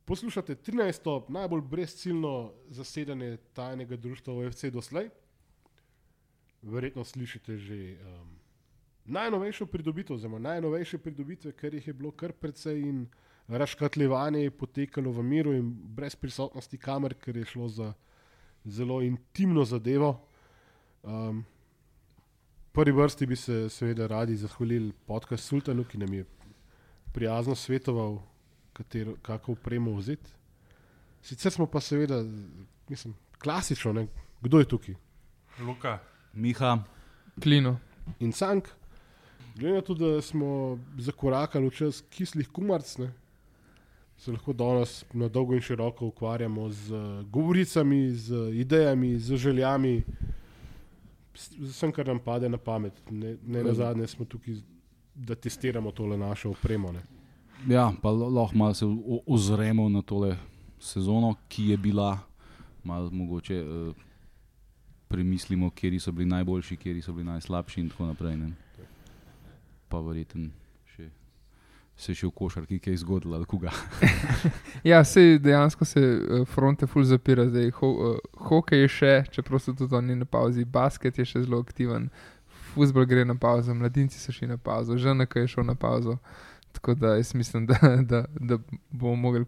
Poslušate 13. najbolj brezciljno zasedanje tajnega društva OFC doslej. Verjetno slišite že najnovejšo pridobitev, oziroma najnovejše pridobitve, ker jih je bilo kar precej in razškatljevanje je potekalo v miru in brez prisotnosti kamer, ker je šlo za zelo intimno zadevo. Prvi vrsti bi se seveda radi zahvalili podcast Sultanu, ki nam je prijazno svetoval, kako opremo vzeti. Sicer smo pa seveda, klasično, ne? Kdo je tukaj? Luka, Miha, Klino In Cank. Glede na to, da smo zakorakali v čas kislih kumarc, ne? Se lahko danes na dolgo in široko ukvarjamo z govoricami, z idejami, z željami, z vsem, kar nam pade na pamet. Ne nazadnje smo tukaj, da testiramo tole našo opremo. Ne? ja, pa lahko malo se ozremo na tole sezono, ki je bila, malo mogoče premislimo, kjeri so bili najboljši, kjeri so bili najslabši in tako naprej. Ne? Pa verjetno se še v košarki kaj zgodilo, ali koga. Ja, sej dejansko se fronte ful zapira zdaj. Hokej je še, čeprav so tudi oni na pauzi, basket je še zelo aktiven, fuzbol gre na pauzo, mladinci so šli na pauzo, ŽNK je šel na pauzo. Tako da jaz mislim, da bomo mogli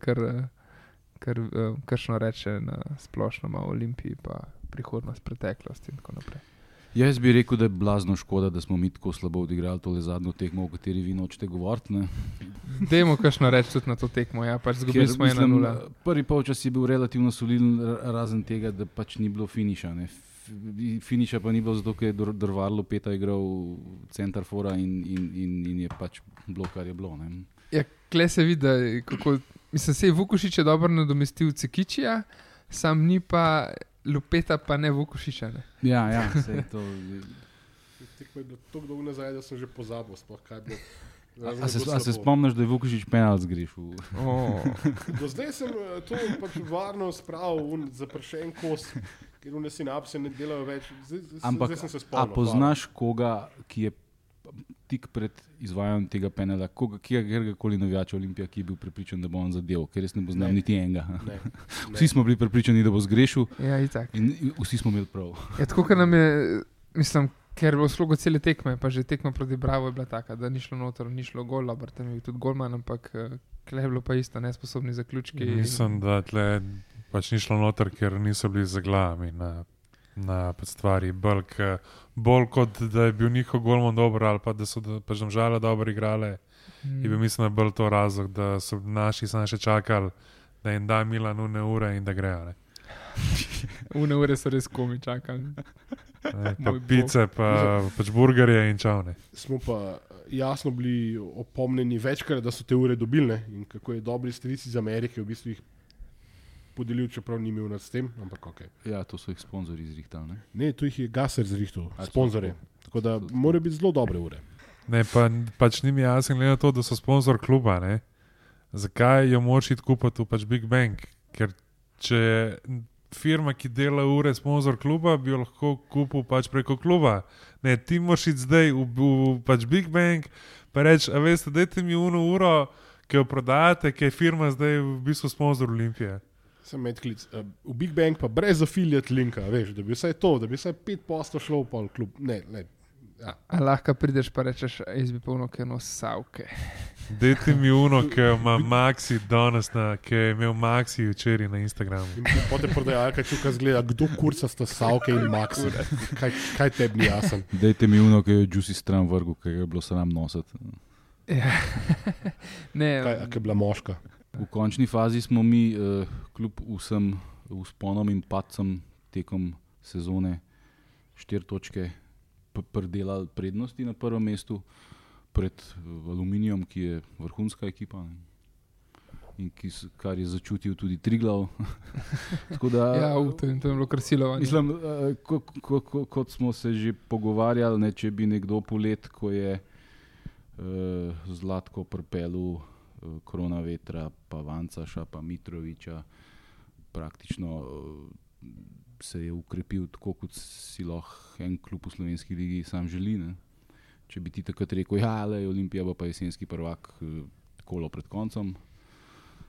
kakšno reče na splošno malo Olimpiji, pa prihodnost, preteklost in tako naprej. Jaz bi rekel, da je blazno škoda, da smo mi tako slabo odigrali tole zadnjo tekmo, o kateri vi nočete govoriti. Ne? Dajmo kakšno reči tudi na to tekmo, ja, pač zgubili smo 1-0. Prvi polčas je bil relativno soliden, razen tega, da pač ni bilo finiša. Ne? Finiša pa ni bilo zato, ker je Drvarlo Peta igral center fora in je pač bilo, kar je bilo. Ne? Ja, kle se vidi, kako, sej Vukušić je dobro nadomestil Cekičija, sam ni pa Lupeta, pa ne Vukušića. Ne? Ja, sej to. Tekmo je bilo tako dolgo nazaj, da sem že pozabil, sploh kaj bilo. A se spomniš, da je Vukušić penal zgrešil? Do zdaj sem to pač varno spravil za pršen kos, ker v sinapse ne delajo več. Ampak, zdaj sem se spomnil. A poznaš koga, ki je tik pred izvajanjem tega penala, kjerkoli navijača Olimpija, ki je bil prepričan, da bo on zadev, ker jaz ne poznam niti enega. Ne. Vsi smo bili prepričani, da bo zgrešil, Ja, itak. in vsi smo imeli prav. Ja, tako, ker nam je, ker je bilo slogo cele tekme, pa že tekma proti Bravo je bila taka, da ni šlo noter, ni šlo gol, tam je bil tudi golman, ampak kle je bilo pa isto, nesposobni zaključki. mislim, da tle pač ni šlo noter, ker niso bili za glavami na stvari. Bolj kot da je bil njihov golman dober ali pa da so pač Domžale dobro igrale, je bil mislim, da bolj to razlog, da so naši samo še čakali, da jim da Milan une ure in da grejo. Ne? Une ure so res komi čakali. Pa pice, pa pač burgerje in čavne. Smo pa jasno bili opomnjeni večkrat, da so te ure dobili, ne? In kako je dobri stric iz Amerike v bistvu jih podelil, čeprav ni imel nad s tem, ampak ok. Ja, to so jih sponzorji izrihtali, ne? Ne, tu jih je Gasser zrihtal, sponzorje. Tako da morajo biti zelo dobre ure. Ne, pač ni mi jasno glede na to, da so sponzor kluba, ne? Zakaj jo moraš iti kupiti v pač Big Bang? Ker če firma, ki dela ure, sponzor kluba, bi jo lahko kupil pač preko kluba. Ne, ti moraš iti zdaj v pač Big Bang, pa reči, a veste, dajte mi uro, ki jo prodajate, ki je firma zdaj v bistvu sponzor Olimpije. Sem medklic. V Big Bang pa brez affiliate linka, veš, da bi vsaj to, da bi vsaj 5% šlo v pol klub. Ne. Ja. A lahko prideš pa rečeš, jaz bi pa eno savke. Dajte mi ki ima Maxi danes, ki je imel Maxi včeraj na Instagramu. In potem prodajalka čuka zgleda, kdo kurca sta Savke in Maxi. Kaj tebi ni jasen? Dajte mi ki je Juicy stran vrgu, ki je bilo sram nositi. Ja. Ne, Kaj je bila moška? V končni fazi smo mi, kljub vsem vzponom in padcem tekom sezone 4 točke pridelali prednosti na prvem mestu pred Aluminijem, ki je vrhunska ekipa, ne? In kar je začutil tudi Triglav. Tako da, ja, to je bilo krasilovanje. mislim, kot smo se že pogovarjali, ne, če bi nekdo polet, ko je Zlatko pripelil Kronavetra, pa Vancaša, pa Mitroviča, praktično se je ukrepil tako, kot si lahko en klub v slovenski ligi sam želi. Ne? Če bi ti takrat rekel, ja, Olimpija bo pa jesenski prvak kolo pred koncem,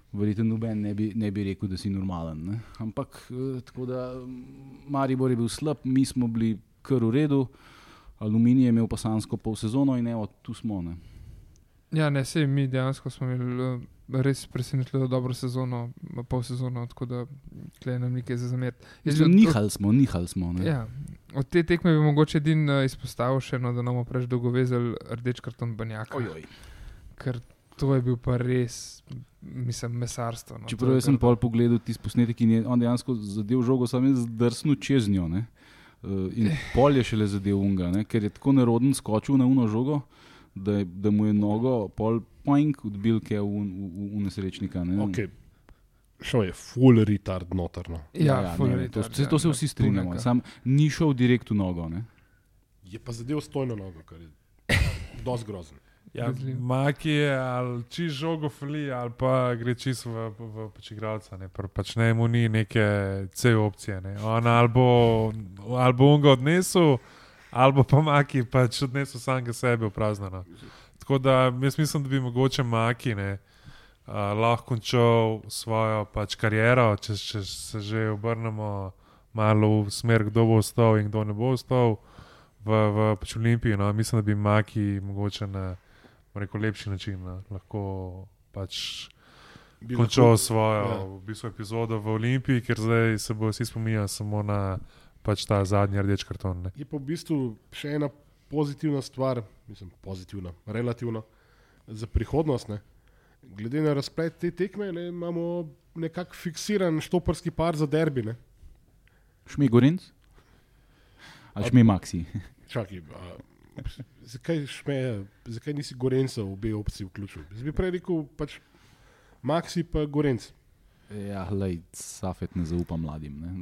verjetno noben ne bi rekel, da si normalen. Ne? Ampak tako da Maribor je bil slab, mi smo bili kar v redu, Aluminij je imel pa sanjsko pol sezono in evo, tu smo. Ne? Ja, ne, sej mi dejansko smo imeli res presenetljivo dobro sezono, pol sezono, tako da tle nam nekaj za zameriti. Nihali smo. Ne? Ja, od te tekme bi mogoče edin izpostavil še eno, da nam bomo preveč dolgo vezali rdeč karton Banjaka. Ojoj. Ker to je bil pa res, mislim, mesarstvo. No. Čeprav jaz sem pol pogledal tisti posnetek in je on dejansko zadev žogo, sam je zdrsnil čez njo. Ne? In pol je šele zadev unga, ne? Ker je tako neroden skočil na uno žogo, da mu je nogo pol poink odbil ke v nesrečnika. Ne? Okay. Šel je full retard noterno. Ja, full ne, retard. To se vsi strinjamo. Sam ni šel direkt v nogo. Ne? Je pa zadev stojno nogo, kar je dosti grozen. Ja, Maki je ali čist žogo fali, ali pa gre čist v igralca. Pač ne, mu ni neke C opcije. Ne. On ali bo on ga odnesel, ali pa Maki pač odnesel samega sebe v praznano. Tako da jaz mislim, da bi mogoče Maki lahko končal svojo pač kariero, če se že obrnemo malo v smer, kdo bo ostal in kdo ne bo ostal v pač Olimpiji. No. Mislim, da bi Maki mogoče na lepši način lahko pač končal svojo v bistvu epizodo v Olimpiji, ker zdaj se bo vsi spominjali samo na pač ta zadnji rdeč karton. Ne. Je pa v bistvu še ena pozitivna stvar, mislim pozitivna, relativno, za prihodnost. Ne. Glede na razplet te tekme, ne, imamo nekako fiksiran štoparski par za derbi. Ne. Šmi Gorenc? Ali Šmi Maxi? Čakaj, zakaj nisi Gorenca v obe opciji vključil? Zdaj bi prej rekel pač Maxi pa Gorenc. Ja, lej, Safet ne zaupa mladim. Ne?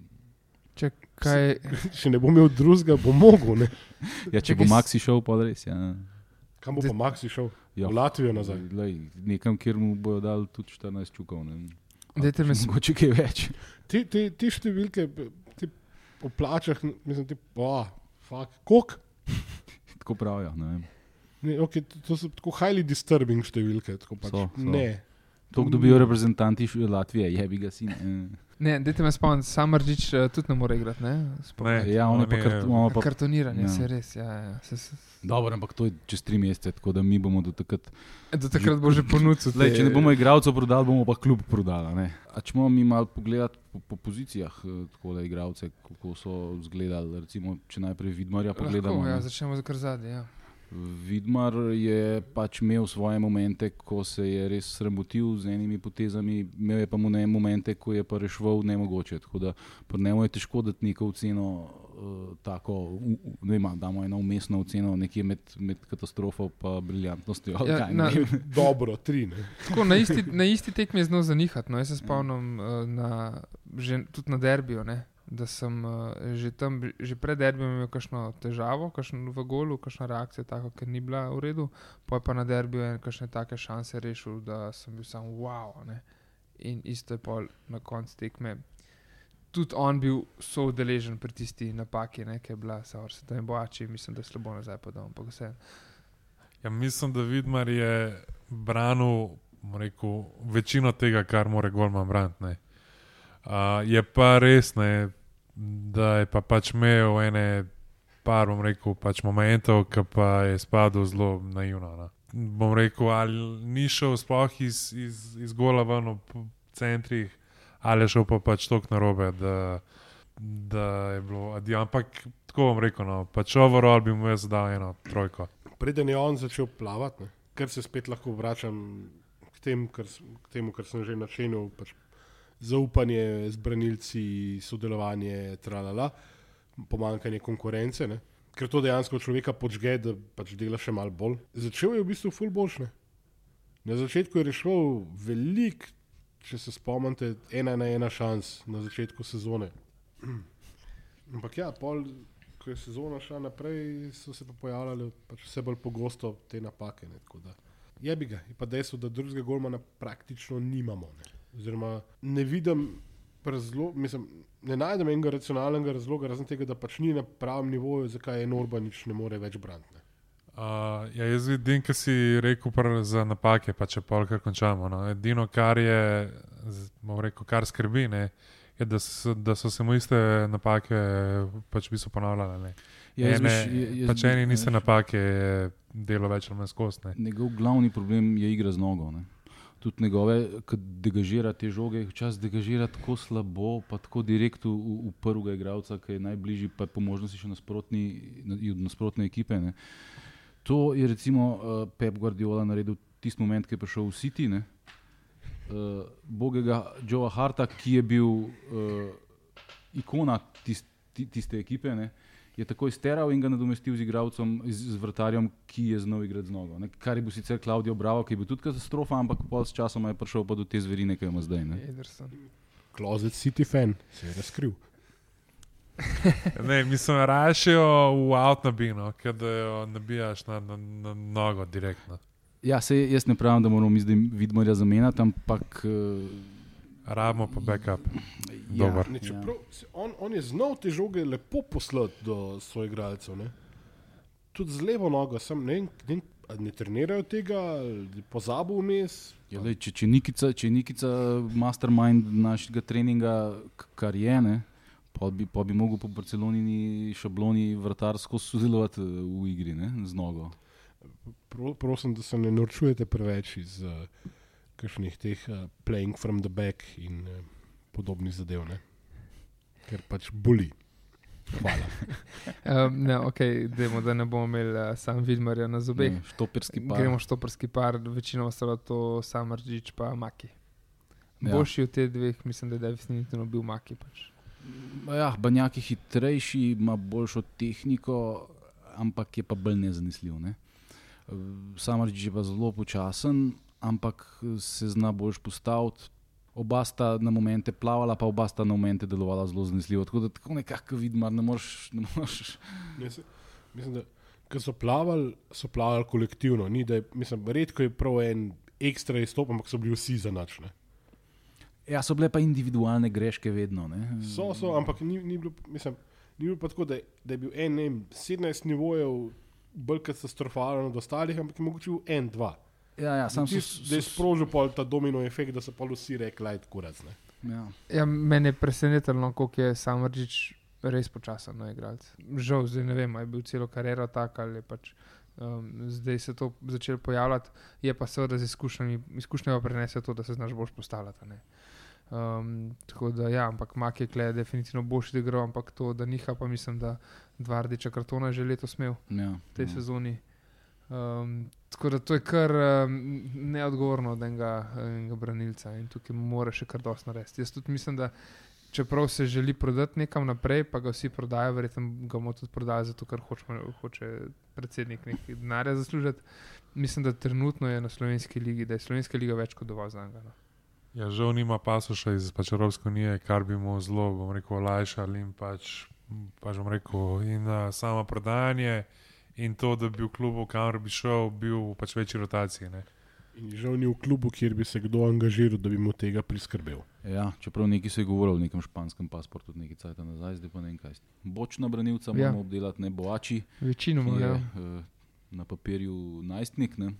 Če ne bo imel drugega, bo mogel. Ne? Ja, če bo Maxi šel, pa res. Ja. Kam bo pa Maxi šel? Ja, v Latvijo nazaj? Lej, nekam, kjer mu bojo dali tudi 14 čukov. Mogoče kaj več. Te številke, po plačah, mislim, koliko? Tako pravijo, ne vem. Ne, okay, to so tako highly disturbing številke. Pač. Ne. To dobijo reprezentanti Latvije, jebi ga sin. Ne, dajte me spomniti, sam Rdič tudi ne more igrati, ne? Ja, on je pa kartoniranje, ja. Se res, ja. Dobro, ampak to je čez 3 mesece, tako da mi bomo do takrat... Do takrat bo že ponudil. Če ne bomo igralcev prodali, bomo pa klub prodali, ne? A če moramo mi malo pogledati po pozicijah, tako da igralce, kako so izgledali, recimo, če najprej Vidmarja pogledamo. Lahko, ja, začnemo za kar zadnje, ja. Vidmar je pač imel svoje momente, ko se je res sramotil z enimi potezami, imel je pa momente, ko je pa reševal nemogoče. Tako da pri njemu je težko dati neko oceno, tako, ne vem, damo eno umestno oceno nekje med katastrofo pa briljantnostjo. Ja, dobro, 3. Ne? Tako, na isti tekmi je znal zanihati. No. Jaz se spomnim tudi na derbiju, ne? Da sem že pred derbijem imel kakšno težavo, v golu, kakšno reakcijo, tako, ker ni bila v redu, pa na derbiju je kakšne take šanse rešil, da sem bil sam wow. Ne? In isto je pol na koncu tekme. Tudi on bil soudeležen pri tisti napaki, ki je bila, se tam bojači, mislim, da je slabo nazaj podal, ampak vse. Ja, mislim, da Vidmar je branil, rekel, večino tega, kar mora golman braniti. Je pa res, ne, da je pa pač imel par, bom rekel, pač momentov, ki pa je spadal zelo naivno. Ne. Bom rekel, ali ni šel sploh iz gola ven v centrih, ali je šel pa pač toliko narobe, da je bilo adijo. Ampak tako bom rekel, no, pač overall bi mu jaz dal 1 trojko. Preden je on začel plavati, ne, ker se spet lahko vračam k temu, kar sem že načenil, pač zaupanje z branilci, sodelovanje, tralala, pomanjkanje konkurence, ne? Ker to dejansko človeka počge, da pač dela še malo bolj. Začel je v bistvu ful boljš, ne? Na začetku je rešil veliko, če se spomnite, 1-1 šans na začetku sezone. Ampak ja, ko je sezona šla naprej, so se pa pojavljale pač vse bolj pogosto te napake, ne? Tako da jebi ga, je pa dejstvo, da drugega golmana praktično nimamo, ne? Oziroma, ne vidim ne najdem enega racionalnega razloga, razen tega, da pač ni na pravem nivoju, zakaj Orbanič ne more več braniti. Jaz vidim, kar si rekel za napake, pa če polkar končamo. No. Edino, kar je, bom rekel, kar skrbi, ne, je, da so se mu iste napake pač v bistvu ponavljale. Ne. Pač eni niste napake, je delo več ali manj skozi. Njegov glavni problem je igra z nogo. Ne. Tudi njegove, ko degažira te žoge, včasih degažira tako slabo, pa tako direkt v prvega igralca, ki je najbližji, pa po možnosti še nasprotne ekipe. Ne. To je recimo Pep Guardiola naredil tisti moment, ki je prišel v City, ne. Bogega Joea Harta, ki je bil ikona tiste ekipe, ne, je takoj steral in ga nadomestil z igralcem, z vratarjem, ki je znal igrati z nogo. Ne. Kar je bil sicer Claudio Bravo, ki je bil tudi katastrofa, ampak pol s časom je prišel pa do te zverine, ki jo ima zdaj. Ne. Closet City fan, se je razkril. Ne, mislim, rašijo v avtnabino, da jo nabijaš na nogo direktno. Ja, jaz ne pravim, da moramo mi zdaj Vidmarja zamenjati, ampak rabimo pa backup. Ja, on je znal te žoge lepo poslati do svojih igralcev. Tudi z levo nogo, ne trenirajo tega, pozabil vmes. Ja, če Nikica mastermind našega treninga, kar je, ne, pa bi mogel po Barcelonini šabloni vratar skozi sodelovati v igri, ne, z nogo. Prosim, da se ne norčujete preveč iz kakšnih teh playing from the back in podobnih zadev, ne? Ker pač boli. Hvala. Dajmo, da ne bomo imeli sam Vidmarja na zobeh. Štoperski par. Gremo štoperski par, večinoma so to Samardžić pa Maki. Boljši od te dveh, mislim, da je definitivno bil Maki pač. Ja, Banjak je hitrejši, ima boljšo tehniko, ampak je pa bolj nezanesljiv. Ne? Samardžić je pa zelo počasen, ampak se zna boljš postaviti. Oba sta na momente plavala, pa oba sta na momente delovala zelo zanesljivo. Tako da tako nekako Vidmar ne moreš. Mislim, da ko so plavali kolektivno. Redko je prav en ekstra izstop, ampak so bili vsi zanačni. Ja, so bile pa individualne greške vedno. Ne? So, ampak ni bilo pa tako, da je bil 17 nivojev bolj katastrofalen od ostalih, ampak je mogoče bil 1-2. Ja, da je sprožil ta domino efekt, da so pa vsi rekli, da je kurac. Ja, mene je presenetilo, koliko je Samardžić res počasen na igralec. Žal, zdaj ne vem, je bil celo kariero tak ali pač zdaj se to začelo pojavljati, je pa seveda z izkušnjami prenese to, da se znaš boljš postavljati. Tako da ja, ampak Maki je definitivno boljši igral, ampak to, da niha, pa mislim, da 2 rdeča kartona že letos imel v tej sezoni. Tako da to je kar neodgovorno od enega branilca in tukaj mora še kar dosti narediti. Jaz tudi mislim, da čeprav se želi prodati nekam naprej, pa ga vsi prodajo, verjetno ga bomo tudi prodali zato, ker hoče predsednik nekaj denarja zaslužiti. Mislim, da trenutno je na slovenski ligi, da je slovenska liga več kot dovolj za njega. Ja, žal nima pasoša iz Evropske unije, kar bi mu zelo, olajšali in bom rekel, in samo prodajanje in to, da bi v klubu, kamor bi šel, bil v večji rotaciji. Ne? In žal ni v klubu, kjer bi se kdo angažiral, da bi mu tega priskrbel. Ja, čeprav nekaj se je govorilo o nekem španskem pasportu, nekaj cajta nazaj, zdaj pa ne vem kaj. Bočna branilca moramo obdelati, ne Boači. Večinoma, je na papirju najstnik, ne.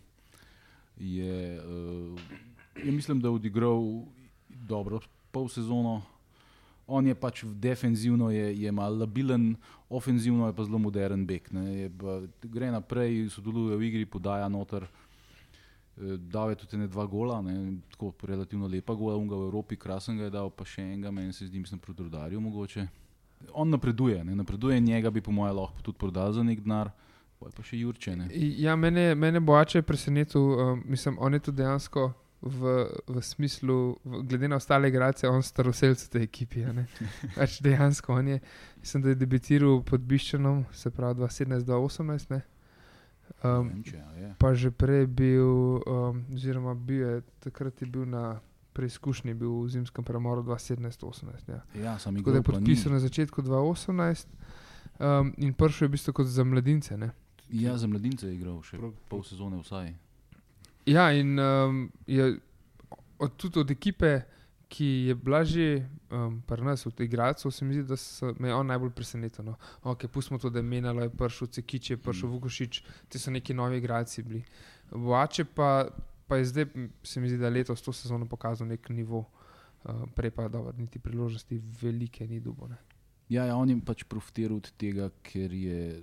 Je mislim, da odigral dobro pol sezono. On je pač defenzivno je malo labilen, ofenzivno je pa zelo modern bek. Gre naprej, sodeluje v igri, podaja noter. Dal je tudi 2 gola, ne, tako relativno lepa gola, v Evropi krasen ga je dal, pa še enega, meni se zdi, mislim, proti Rudarju mogoče. On napreduje, njega bi po moje lahko tudi prodal za nek denar, pa še Jurče. Ne. Ja, mene Boače je presenetil, mislim, on je tudi dejansko v smislu, glede na ostale igralce, on staroselc v tej ekipi. Pač dejansko on je, mislim, da je debitiral pod Biščanom, se pravi 2017-2018, ne? Pa že prej bil, oziroma takrat je bil na preizkušnji, bil v zimskem premoru 2017-2018. Ja, tako da je podpisal na začetku 2018 in prišel je v bistvu kot za mladince. Ne? Ja, za mladince je igral še pol sezone vsaj. Ja, in je tudi od ekipe, ki je bila že pri nas od igralcev, se mi zdi, da me je on najbolj presenetil. No. Ok, pustimo to, da je menjalo, je prišel Cekič, je prišel Vukošič, ti so neki novi igralci bili. Boače pa je zdaj, se mi zdi, da letos to sezono pokazal nek nivo, prej pa dobro, niti priložnosti velike ni dubo. Ja, on je pač profitiral od tega, ker je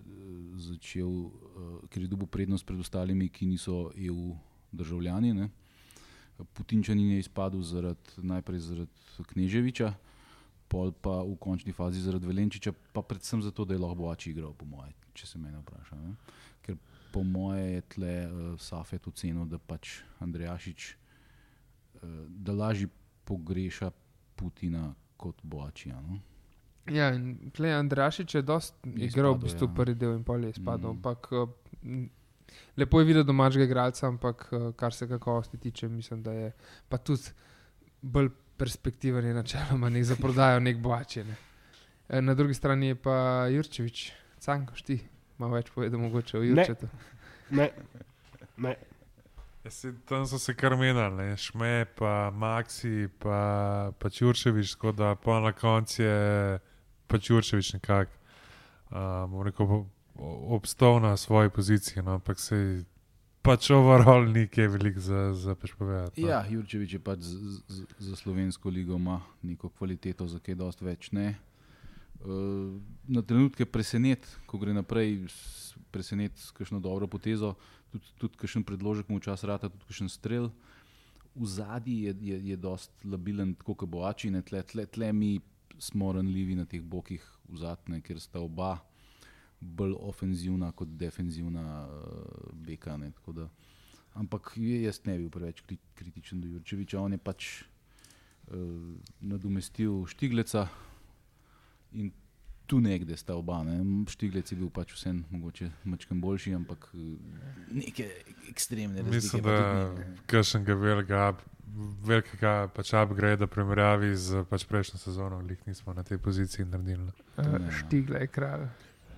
dobil prednost pred ostalimi, ki niso EU državljani. Ne. Putinčanin je izpadel najprej zaradi Kneževiča, pol pa v končni fazi zaradi Velenčiča, pa predvsem zato, da je lahko Boači igral, po moje, če se mene vpraša. Ne. Ker po moje je tle Safet ocenil, da pač Andrejašič da lažje pogreša Putina kot Boačija. No. Ja, in tle Andrejašič je dosti igral v bistvu prvi del in pol je izpadel, ampak lepo je videti domačega igralca, ampak kar se kakovosti tiče, mislim, da je pa tudi bolj perspektiven je načeloma nek za prodajo, nek Boači. Ne. Na drugi strani je pa Jurčević, Cankoš ti, malo več povedal mogoče o Jurčetu. Ne. Tam so se kar menjali, Šme, pa Maxi, pa Jurčević, tako da pa na koncu je pač Jurčević nekako, bom rekel, obstal na svoji poziciji, no, ampak se pač overall ni kaj veliko za pač povedati. No. Ja, Jurčević je pač za slovensko ligo ima neko kvaliteto, za kaj dosti več ne. Na trenutke presenet, ko gre naprej, presenet s kakšno dobro potezo, tudi kakšen predložek mu včasih rata, tudi kakšen strel. V zadnji je dosti labilen, tako kot Boači, tle mi smo ranljivi na teh bokih v zadnje, ker sta oba bolj ofenzivna kot defenzivna beka. Ne, tako da. Ampak jaz ne bi bil preveč kritičen do Jurčevića, on je pač nadomestil Štigleca in tu nekde sta oba. Ne. Štiglec je bil pač vsem mogoče mačkem boljši, ampak neke ekstremne razlike. Mislim, da kakšnega velikega pač upgrade primerjavi z pač prejšnjo sezono, lih nismo na tej poziciji naredili. Štigle je kralj.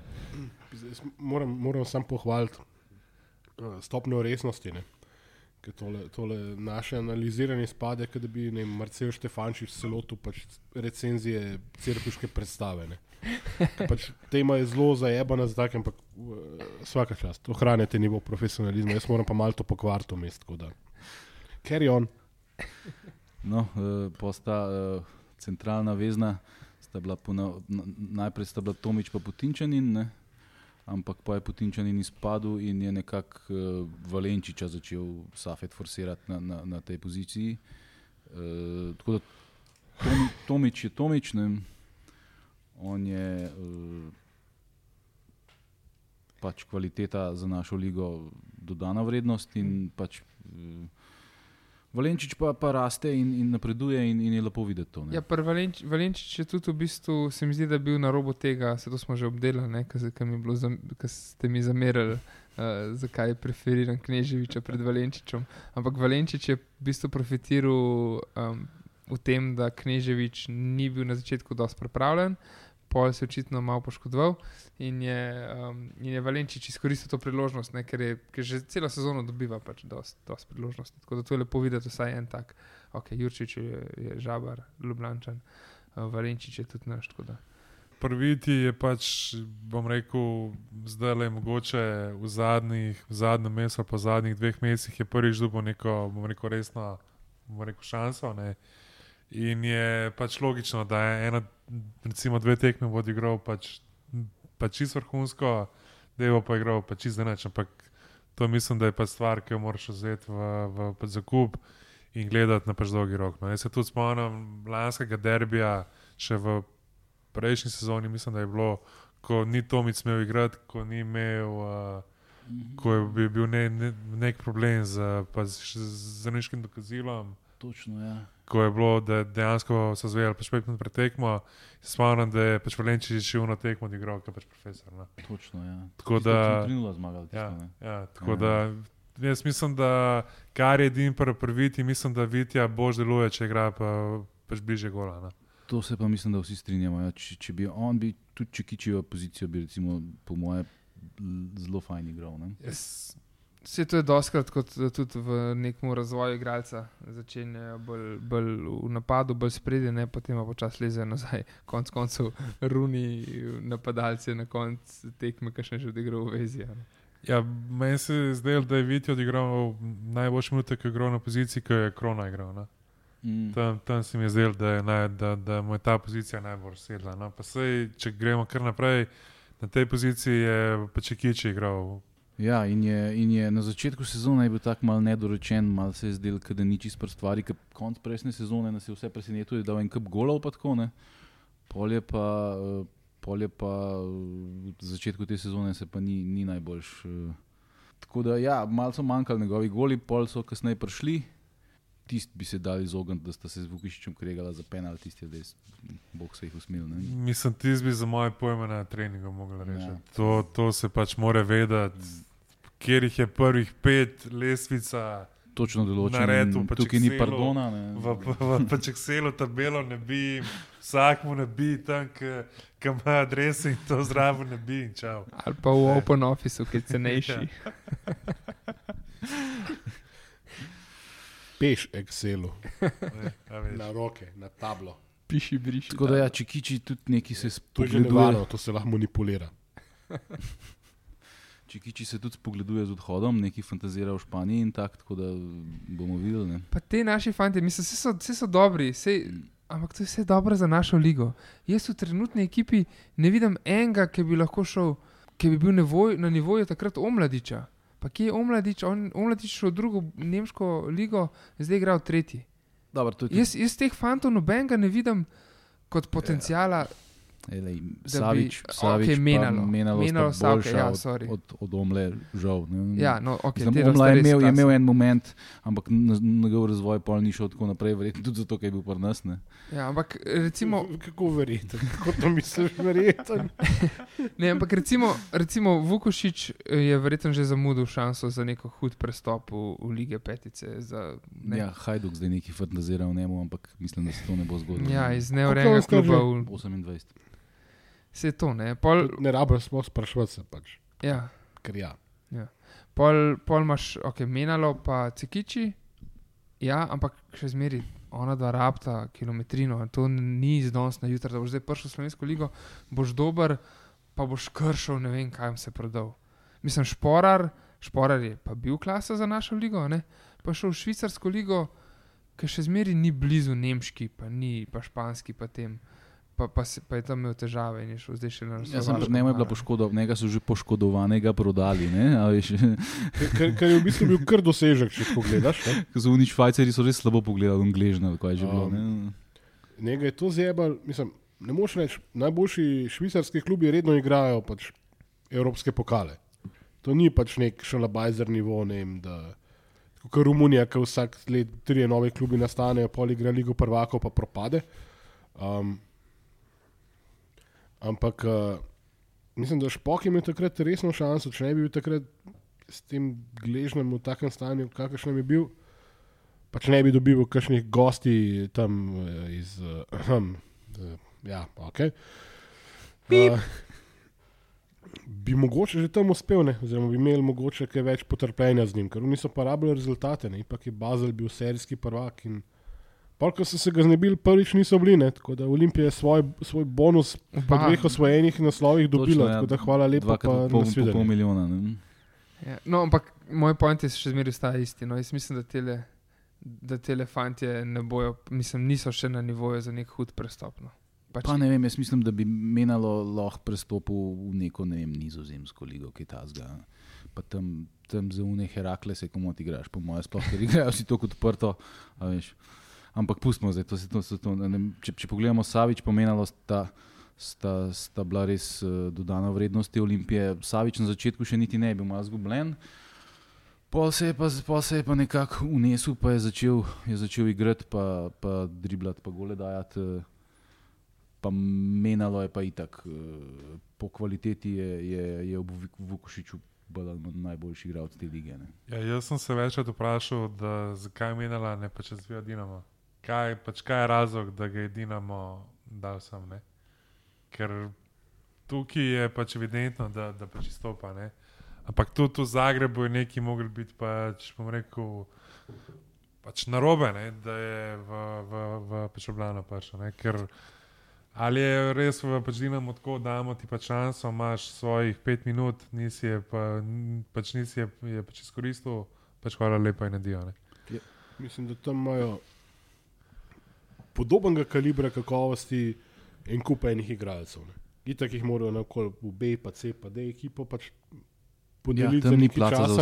Moram sam pohvaliti stopnjo resnosti, ne. Ker tole naše analiziranje spade, kot da bi Marcel Štefančič celotu pač recenzije cirkuške predstave. Ne. Pač tema je zelo zajebana za tak, ampak svaka čast, ohranjate nivo profesionalizma, jaz moram pa malo to pokvariti vmes, tako da carry on. No, posta centralna vezna, najprej sta bila Tomič pa Putinčanin, ne? Ampak pa je Putinčanin izpadel in je nekako Valenčiča začel Safet forsirati na tej poziciji. Tako da Tomič je Tomič, ne? On je pač kvaliteta za našo ligo dodana vrednost in pač Valenčič pa raste in napreduje in je lepo videti to. Ne? Ja, Valenčič je tudi v bistvu, se mi zdi, da je bil na robu tega, se to smo že obdelali, ker ste mi zamerali, zakaj preferiram Kneževiča pred Valenčičem. Ampak Valenčič je v bistvu profitiral v tem, da Kneževič ni bil na začetku dosti pripravljen, pol se očitno malo poškodoval in je Valenčič izkoristil to priložnost, ne, ker že celo sezono dobiva pač dosti priložnosti. Tako da to je lepo videti vsaj en tak. Ok, Jurčič je Žabar, Ljubljančan, Valenčič je tudi naš. Prviti je pač, bom rekel, zdaj le mogoče v zadnjem mesecu, pa v zadnjih 2 mesecih je prvič dobil neko, bom rekel, resno, bom rekel, šanso. Ne. In je pač logično, da je recimo 2 tekme bo odigral pač čisto vrhunsko, da je pa igral pač čisto nič, ampak to mislim, da je pa stvar, ki jo moraš vzeti v zakup in gledati na pač dolgi rok. No. Jaz se tudi spomnim lanskega derbija, še v prejšnji sezoni, mislim, da je bilo, ko ni Tomic smel igrati, ko ni imel, ko je bil nek problem z zdravniškim dokazilom. Točno, ja. Ko je bilo, da dejansko so zvejali pač 5 minut pred tekmo, se spomnim, da je pač Valenčič šel na tekmo odigral, kot pač profesor. Ne. Točno, ja. Tako da, 3-0 zmagali. Tako da, jaz mislim, da kar je edin prviti, mislim, da Vitja bož deluje, če igra pač bliže gola. Ne. To se pa mislim, da vsi strinjamo. Ja. Če bi on tudi Čekičevo pozicijo, bi recimo po moje zelo fajn igral. Ne. Se to je doskrat kot tudi v nekem razvoju igralca. Začenjajo bolj v napadu, bolj spredje, ne, potem pa počasi lezejo nazaj. Konec koncev Runi napadalci na koncu tekme, ki še odigral v vezi. Ja, meni se je zdelo, da je Viti odigral najboljši minutek, ki je igral na poziciji, ki je Krona igral. Tam se mi je zdelo, da mu je ta pozicija najbolj sedla. No. Pa sej, če gremo kar naprej, na tej poziciji je pa Čekiči igral. Ja, in je na začetku sezone je bil tako mal nedorečen, mal se je zdel, da ni čist stvari, ker konc prejšnje sezone nas je vse presenetilo, da je dal en kup golov pa tako, ne. Pol je pa v začetku te sezone se pa ni najboljš. Tako da ja, malo so manjkali njegovi goli, pol so kasneje prišli. Tist bi se dali izogniti, da sta se z Vukišičem kregala za penal, tist je zdaj, Bog se jih usmil. Ne? Mislim, tist bi za moje pojme na treningu mogla reči. Ja. To se pač more vedeti, kjer jih je prvih 5 lestvica točno določeno, tukaj ni pardona. V Excelu tabelo ne bi, vsak mu ne bi tam, ki ima adrese in to zraven ne bi in čau. Ali pa v Open Officeu, ki je cenejši. Peš Excelu. Na roke, na tablo. Piši, briši. Tako da ja, Čekiči tudi neki se spogleduje. To je že nevarno, to se lahko manipulira. Čekiči se tudi spogleduje z odhodom, neki fantazira v Španiji in tako da bomo videli. Ne? Pa te naši fanti, mislim, vse so dobri, ampak to je vse dobro za našo ligo. Jaz v trenutni ekipi ne vidim enega, ki bi lahko šel, ki bi bil na nivoju takrat Omladiča. Pa kje je Omladič? Omladič šel v drugo nemško ligo, zdaj igra v tretji. Dobar, jaz teh fantov nobenega ne vidim kot potencijala. Savič okay, menalo sta boljša od Omle, žal. Ja, no, okay, Omla je imel en moment, ampak njegov razvoj pol ni šel tako naprej, verjetno tudi zato, ker je bil pri nas. Ne? Ja, ampak recimo... Kako verjeten? Kako to misliš verjeten? Ne, ampak recimo Vukušič je verjetno že zamudil šanso za neko hud prestop v Lige petice. Ja, Hajduk zdaj neki fantazira v njemu, ampak mislim, da se to ne bo zgodilo. Ja, iz neurejenega kluba v... 28. Se je to, ne? Ne rabiš smo sprašovati se pač. Ja. Ker ja. Pol imaš, menalo pa Cekiči, ja, ampak še zmeri ona dva rabta kilometrino, to ni izdanost na jutra, da boš zdaj prišel v Slovensko ligo, boš dober, pa boš kršil, ne vem, kaj se prodal. Mislim, Šporar je pa bil klasa za našo ligo, ne? Pa šel v švicarsko ligo, ki še zmeri ni blizu nemški, pa ni pa španski, pa tem. Pa je tam imel težave in je šel zdaj še na razsodbo. Njemu je bila poškodova, njega so že poškodovanega prodali. Ker je v bistvu bil kar dosežek, če pogledaš. Ker so oni Švajcari so res slabo pogledali Angležna, kaj je že bilo. Njega je to zjebal, mislim, ne moš reči, najboljši švicarski klubi redno igrajo pač evropske pokale. To ni pač nek šalabajzer nivo, ne vem, da kot Romunija, ki vsak let 3 nove klubi nastanejo, pol igra Ligo prvakov pa propade. Ampak mislim, da Špok je imel takrat resno šanso, če ne bi bil takrat s tem Gležnem v takem stanju, kakršnem je bil, pa če ne bi dobival kakšnih gosti tam iz ja, okej. Bi mogoče že tam uspel, ne? Oziroma bi imeli mogoče kaj več potrpljenja z njim, ker oni so pa rabili rezultate, ne? Ipak je Basel bil serijski prvak in pa, ko so se ga znebili, prvič niso bili, ne? Tako da Olimpija je svoj bonus po 2 osvojenih naslovih dobila, točno, tako da hvala lepa pa nasvidenje. 2,5 milijona. Ne? Ja, no, ampak moj point je še zmeraj ostaja isti. No? Jaz mislim, da tele fantje ne bojo, mislim, niso še na nivoju za nek hud prestop. No? Pa ne vem, jaz mislim, da bi menalo lahko prestopil v neko, ne vem, nizozemsko ligo, ki tazga. Pa tam za une Herakle se komot igraš, po moje sploh, ker igrajo si to kot odprto, a veš. Ampak pustimo zdaj, če pogledamo Savič, pomenalo sta bila res dodana vrednosti Olimpije. Savič na začetku še niti ne je bil malo zgubljen, pol se je pa nekako unesel, pa je začel igrati, pa driblati, pa gole dajati, pa menalo je pa itak. Po kvaliteti je ob Vukušiču najboljši igralec te lige. Ne? Ja, jaz sem se večkrat vprašal, zakaj menala ne pa čez Dinamo. Kaj je razlog, da ga je Dinamo dal sem, ne? Ker tukaj je pač evidentno, da pač izstopa, ne? Ampak tudi v Zagrebu je neki mogli biti pač, bom rekel, pač narobe, ne, da je v Ljubljano prišel. Ker ali je res v pač Dinamo tako, damo ti pač šanso, imaš svojih 5 minut, nisi je pač izkoristil, pač hvala lepa in nadijo. Mislim, da tam imajo podobnega kalibra kakovosti en kup enih igralcev. Itak jih morajo naokoli v B, pa C, pa D ekipo pač podeliti za nekaj časa.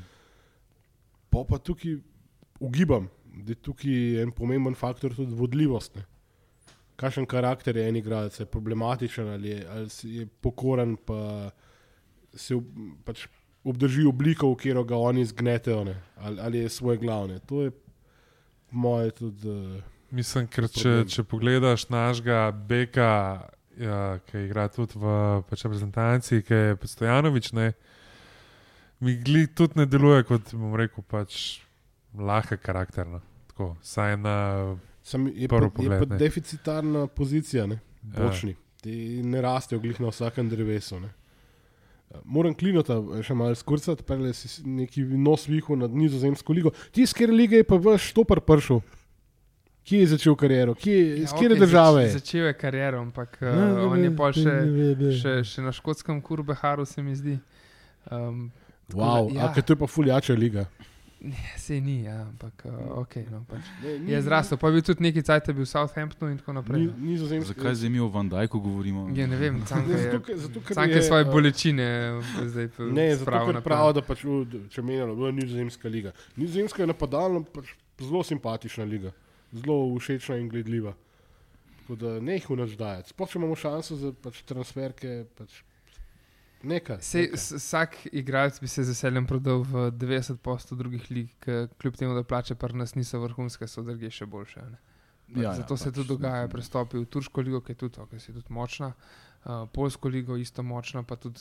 Pa tukaj ugibam, da je tukaj en pomemben faktor tudi vodljivost. Kakšen karakter je en igralec, je problematičen ali je pokoren, pa se pač obdrži obliko, v katero ga oni zgnetejo, ali je svoj glavne. To je moje tudi... Mislim, ker če pogledaš našega Beka, ki igra tudi v pač reprezentanci, ki je Stojanovič, mi tudi ne deluje kot, bom rekel, pač lahek karakter. Tako, saj na prvi pogled. Je pa deficitarna pozicija, bočni. Ti ne rastejo glih na vsakem drevesu. Moram Klinota še malo skurcati, pa si neki nos vihu nad Nizozemsko ligo. Ti iz kjer lige je pa vaš štopar prišel? Kje je začel kariero? Iz kjer države? Začel je kariero, ampak on je pa še na škotskem Kurbeharu, se mi zdi. Wow, ja. To je pa fuljača liga. Sej ni, ampak ok. No, pač. Je zrastel, pa je bil tudi neki cajt, bil v Southamptonu in tako naprej. Zakaj zdaj mi o Van Dijku govorimo? Ja, ne vem, Canke svoje bolečine zdaj pravi. Ne, zato ker pravi, da pač, če menjalo, Nizozemska liga. Nizozemska je napadalna, pač zelo simpatična liga. Zelo všečna in gledljiva. Tako da ne jih vnač dajati. Sploh če imamo šanso za pač transferke, pač nekaj. Vsak igralec bi se z veseljem prodal v 90% drugih lig, kljub temu, da plače pri nas niso vrhunske, so druge še boljše. Zato se tudi dogaja prestopi v turško ligo, ki je tudi močna, polsko ligo isto močna, pa tudi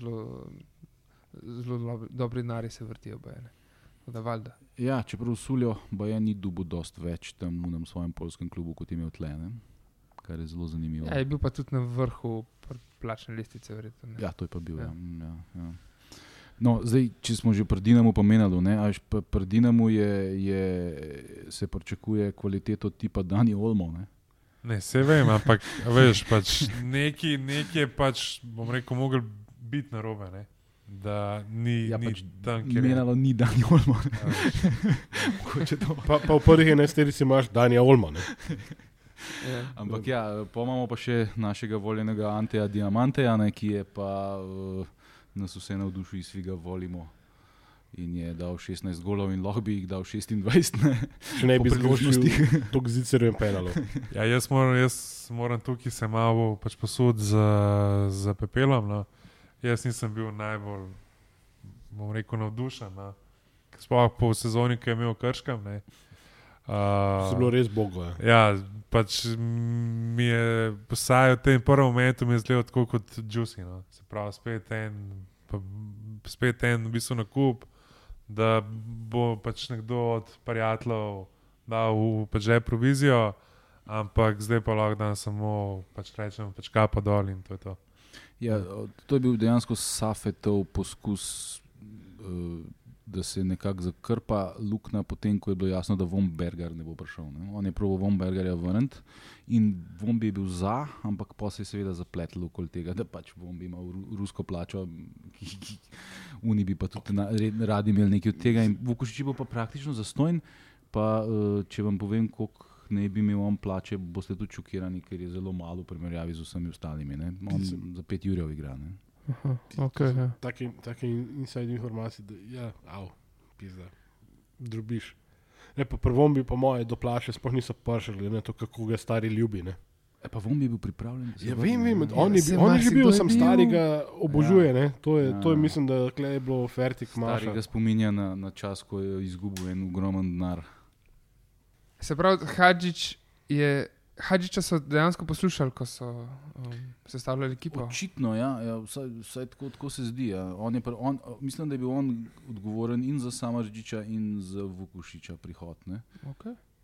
zelo dobri denarji se vrtijo. Ja, čeprav Suljo baje ni dubu dost več tam v nam svojem polskem klubu, kot je imel tle, kar je zelo zanimivo. Ja, je bil pa tudi na vrhu plačne listice, verjetno. Ja, to je pa bil, ja. No, zdaj, če smo že pri Dinamu pomenali, pri Dinamu se pričakuje kvaliteto tipa Dani Olmo, Ne, se vem, ampak veš, pač neki je pač, bom rekel, mogel biti narobe, da ni pač tam, kjer je. Menalo ni Dani Olmo. Pa v prvih 11 imaš Dani Olmo, Ampak pa imamo pa še našega voljenega Anteja Diamanteja, ki je pa nas vse navdušil iz Figa volimo. In je dal 16 golov in lahko bi jih dal 26. Če ne bi zložil toliko zicerjev in penalov. Ja, jaz moram tukaj se malo pač posuditi za pepelom. No. Jaz nisem bil najbolj, bom rekel, navdušen. Sploh po sezoni, ki je imel Krškem. Se bilo res bogo. Ja, pač mi je vsaj v tem prvem momentu mi je zdelo tako kot Juicy. No. Se pravi, spet en v bistvu nakup, da bo pač nekdo od prijateljev dal pač že provizijo, ampak zdaj pa lahko dan samo pač rečem, pač kapa dol in to je to. Ja, to je bil dejansko Safetov poskus, da se nekako zakrpa luknja potem, ko je bilo jasno, da Von Berger ne bo prišel. On je proval Von Bergerja vrniti in Von bi bil za, ampak pa se je seveda zapletel okoli tega, da pač Von bi imel rusko plačo, oni bi pa tudi radi imeli nekaj od tega in Vukušić bo pa praktično zastojen, pa če vam povem, koliko ne bi imel on plače, boste tudi šokirani, ker je zelo malo v primerjavi z vsemi ostalimi. On za 5 jurjev igra. Aha, okay, ja. Take inside informacije, da pizda, drobiš. Pa prvom bi po moje do plače sploh niso prišli, to kako ga stari ljubi. Pa Von bi bil pripravljen. Ja, vem, on je že bil, sam stari ga obožuje. To je mislim, da je bilo fertik maša. Stari ga spominja na čas, ko je izgubil en ogromen denar. Se pravi, Hadžiča so dejansko poslušali, ko so sestavljali ekipo? Očitno, vsaj tako se zdi. Ja. Mislim, da je bil on odgovoren in za Samardžića in za Vukušića prihod. Okay.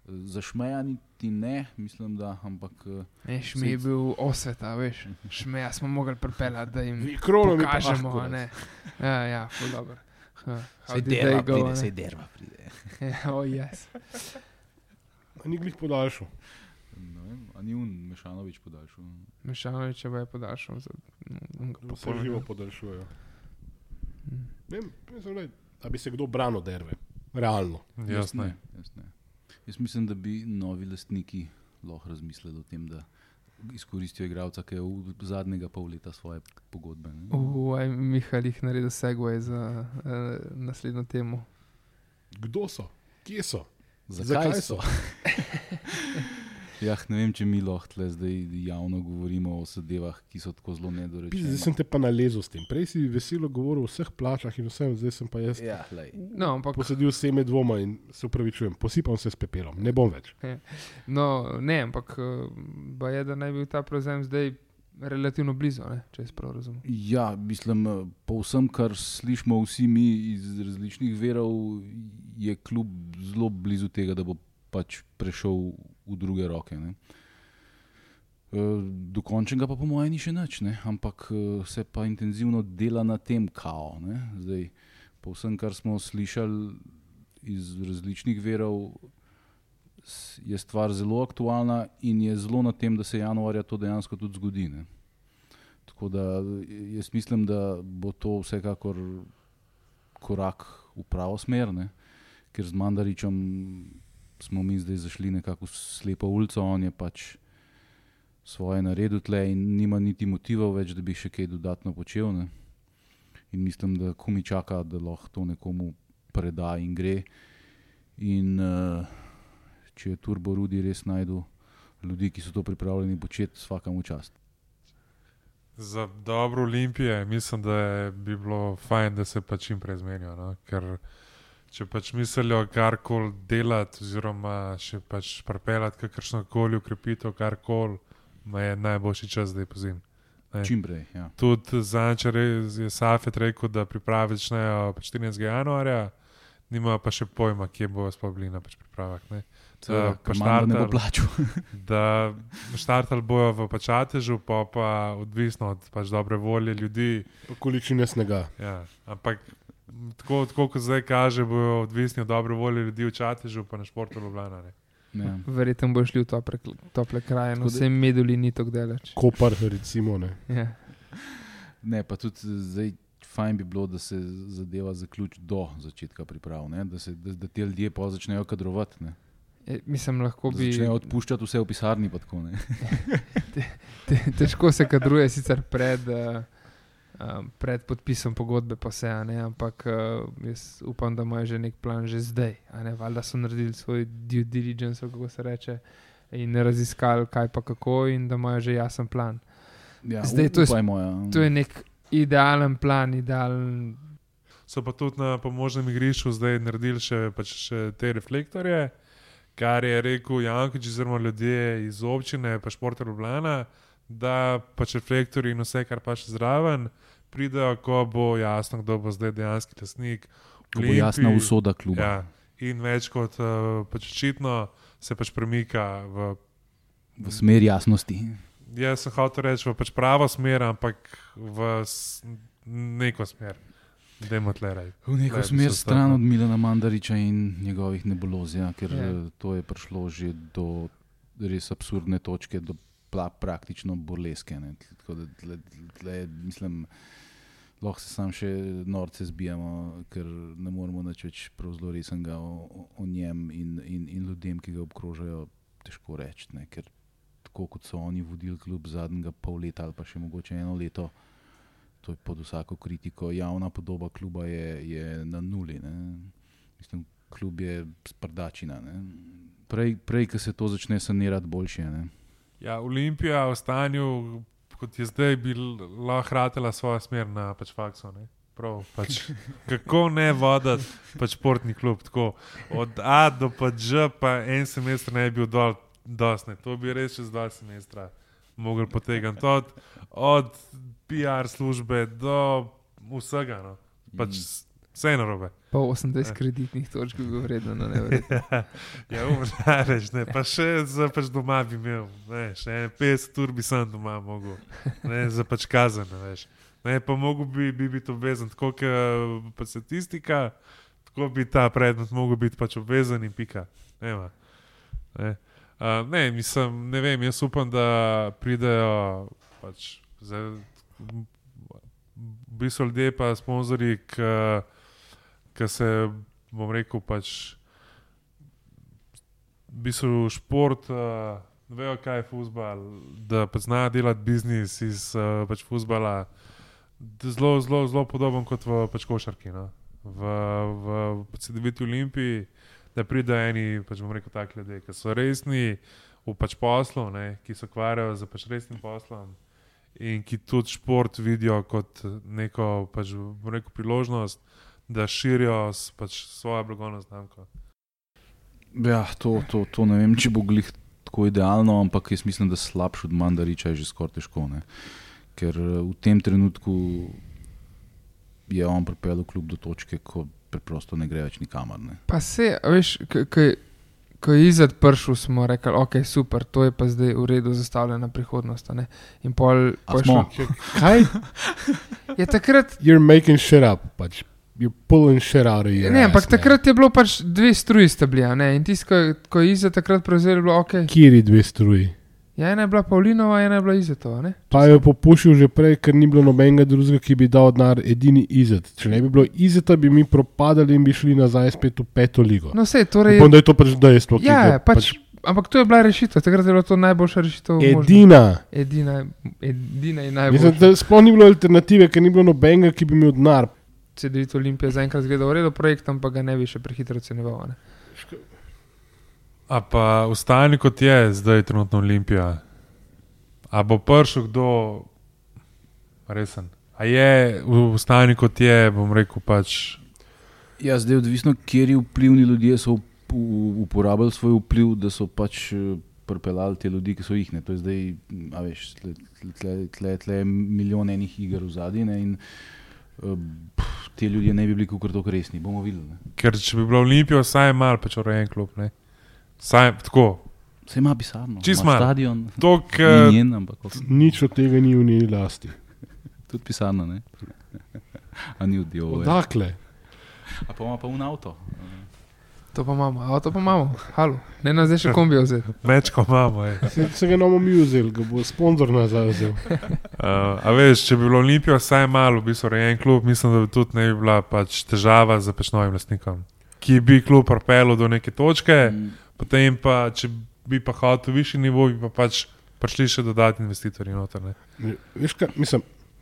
Za Šmeja niti ne, mislim, da, ampak Šmej je bil osveta, veš. Šmeja smo mogli pripeljati, da jim Krono mi pokažemo. pa Ne? Ja, ful dobro. sej derva pride. Yes. Ni glih podaljšal. Ne vem, a ni Mešanović podaljšal? Mešanović je podaljšal. Se živo podaljšujejo. Vem, da bi se kdo branil derve. Realno. Jasno. Jaz mislim, da bi novi lastniki lahko razmislili o tem, da izkoristijo igralca, ki je v zadnjega pol leta svoje pogodbe. Mihael jih naredi segway za naslednjo temo. Kdo so? Kje so? Zakaj so? Ne vem, če mi lahko tle zdaj javno govorimo o zadevah, ki so tako zelo nedorečene. Zdaj sem te pa nalezel s tem. Prej si veselo govoril o vseh plačah in vsem, zdaj sem pa jaz posedil seme dvoma in se upravičujem. Posipam se s pepelom, ne bom več. Ampak je, da naj bi ta prevzem zdaj relativno blizu, ne? Če jaz prav razumem. Ja, mislim, po vsem, kar slišimo vsi mi iz različnih verov, je klub zelo blizu tega, da bo pač prešel v druge roke. Ne. Dokončnega pa po mojem ni še nič, ne. Ampak se pa intenzivno dela na tem kao. Ne. Zdaj, po vsem, kar smo slišali iz različnih verov, je stvar zelo aktualna in je zelo na tem, da se januarja to dejansko tudi zgodi. Ne. Tako da jaz mislim, da bo to vsekakor korak v pravo smer, ne. Ker z Mandaričem smo mi zdaj zašli nekako v slepo ulico, on je pač svoje naredil tle in nima niti motivov več, da bi še kaj dodatno počel. Ne. In mislim, da komaj čaka, da lahko to nekomu preda in gre. In če je Turbo Rudi res najdu ljudi, ki so to pripravljeni početi, svakam v čast. Za dobro Olimpije mislim, da bi bilo fajn, da se pač čim prej zmenijo, no? Ker če pač mislijo karkoli delati oziroma še pač pripeljati kakršnokoli ukrepitev, karkoli, je najboljši čas, da je pozim. Čim prej, ja. Tudi zančar je Safet rekel, da priprave začnejo 14. januarja, nima pa še pojma, kje bo sploh bili na pač pripravah. Ne bo plačal. Da štartali bojo v Čatežu, pa odvisno od pač dobre volje ljudi. Količine snega. Ja, ampak tako kot zdaj kaže, bojo odvisni od dobre volje ljudi v Čatežu, pa na Športu Ljubljana. Ja. Verjetno bo šli v tople kraje, no vsem Meduli ni tako daleč. Kopar, recimo, ne. Ja. Ne, pa tudi zdaj fajn bi bilo, da se zadeva zaključi do začetka priprav, ne? Da te ljudje pa začnejo kadrovati. Ne? Mislim, lahko bi... Začnejo odpuščati vse v pisarni pa tako, ne. Težko se kadruje sicer pred podpisom pogodbe pa vse, ampak jaz upam, da imajo že nek plan že zdaj. Valjda so naredili svoj due diligence, kako se reče, in raziskali kaj pa kako in da imajo že jasen plan. Ja, zdaj, to je nek idealen plan, So pa tudi na pomožnem igrišču zdaj naredili še te reflektorje, kar je rekel Janković oziroma ljudje iz občine pa Športa Ljubljana, da pač reflektorji in vse, kar pač zraven, pridejo, ko bo jasno, kdo bo zdaj dejanski lastnik. Ko bo jasna usoda kluba. Ja, in več kot pač očitno se pač premika v smer jasnosti. Jaz sem hotel reči v pač pravo smer, ampak v neko smer. V neko smer stran od Milana Mandariča in njegovih nebuloz, ja, ker to je prišlo že do res absurdne točke, do praktično burleske. Ne. Tako da mislim, lahko se sam še norce zbijamo, ker ne moremo nič več prav zelo resnega o njem in ljudem, ki ga obkrožajo, težko reči. Ne, ker tako kot so oni vodili klub zadnjega pol leta ali pa še mogoče eno leto, to je pod vsako kritiko. Javna podoba kluba je na nuli. Ne. Mislim, klub je sprdačina. Ne. Prej, ko se to začne sanirati, boljše. Ne. Ja, Olimpija v stanju, kot je zdaj, bi lahko hratela svojo smer na pač faksu. Ne. Prav, pač, kako ne voditi pač športni klub. Tako, od A do Ž pa en semester ne bi bil dol dosne. To bi res čez 2 semestra mogli potegniti. Od PR službe do vsega. No. Pač vse je narobe. Pa 28 kreditnih točk bi bil vredno, no neverjetno. Ja, umreš, ne, pa še za pač doma bi imel, ne, še 50 ur bi sam doma mogel, ne, za pač kazen, veš. Ne, pa mogel bi biti obvezen, tako kot pa statistika, tako bi ta predmet mogel biti pač obvezen in pika. Nema. Ne. Ne, mislim, ne vem, jaz upam, da pridejo pač v bistvu ljudje pa sponzorji, ki se, bom rekel, pač v bistvu šport, vejo, kaj je fuzbal, da pač znajo delati biznis iz pač fuzbala, zelo podoben kot v pač košarki, no. V CD9 Olimpiji, da pridejo eni, pač bom rekel, tak ljudje, ki so resni v pač poslu, ne, ki se ukvarjajo z pač resnim poslom in ki tudi šport vidijo kot neko pač, bom rekel, priložnost, da širijo pač svojo blagovno znamko. Ja, to ne vem, če bo glih tako idealno, ampak jaz mislim, da slabš od Mandariča je že skoraj težko, ne. Ker v tem trenutku je on pripeljal klub do točke, ko preprosto ne gre več nikamor, ne. Pa se, veš, ko je Izet prišel, smo rekli, ok, super, to je pa zdaj v redu zastavljena prihodnost, ne. In pol smo? Kaj? je takrat, You're making shit up, pač. You're pulling shit out of your ne, ampak ass, man. takrat je bilo pač 2 struji sta bili, ne. In tisto, ko je Izet takrat prevzel, je bilo ok. Kiri 2 struji? Ja, ena je bila Pavlinova, ena je bila Izetova, ne. Pa jo je popušil že prej, ker ni bilo nobenega drugega, ki bi dal denar, edini Izet. Če ne bi bilo Izeta, bi mi propadali in bi šli nazaj spet v 5. ligo. No sej, torej, Upam, da je to pač dejstvo. ki ja, ga pač, ampak to je bila rešitev, takrat je bila to najboljša rešitev. edina. Edina in Mislim, najboljša. da sploh ni bilo alternative, ker ni bilo nobenega, ki bi imel denar. CD9 Olimpija zaenkrat zgleda v redu projekt, ampak ga ne bi še prehitro ocenjeval, ne. A pa v stanju, kot je zdaj trenutno Olimpija, a bo prišel kdo resen? A je v stanju, kot je, bom rekel, pač. Ja, zdaj odvisno, kjeri vplivni ljudje so uporabljali svoj vpliv, da so pač pripeljali te ljudi, ki so jih, ne. To je zdaj, a veš, tle milijon enih iger v zadnji, ne, in te ljudje ne bi bili kakor toliko resni, bomo videli, ne. Ker če bi bila Olimpija, vsaj malo pač urejen klub, ne. Vsaj tako. Saj ima pisarno, Čisto ima malo. stadion, Tok, ni njen, ampak Nič od tega ni v njeni lasti. tudi pisarno, ne. A ni od Diove. Odakle? A pa ima pa un avto. To pa imamo, avto pa imamo, halo, ne nas zdaj še kombijo vzeti. mečko imamo, Se ga nomo mi vzeli, ga bo sponzor nazaj vzel. A veš, če bi bila Olimpija vsaj malo v bistvu urejen klub, mislim, da bi tudi ne bi bila pač težava za pač novim lastnikom, ki bi klub pripeljal do neke točke, potem pa, če bi pa hotel višji nivo, bi pa pač prišli še dodatni investitorji noter, ne. Veš kaj, mislim,